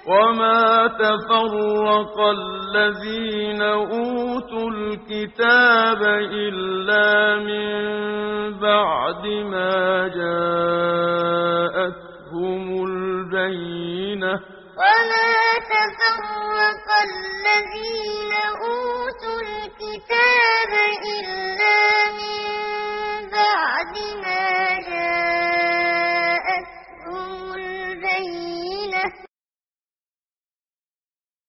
وما تفرق الذين أوتوا الكتاب إلا من بعد ما جاءهم